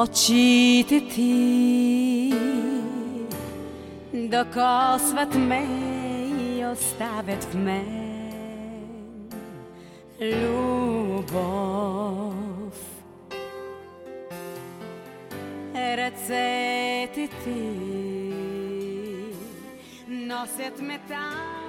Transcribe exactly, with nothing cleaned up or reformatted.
Очите ти докосват ме и оставят в мен любов. Ръцете ти носят ме там,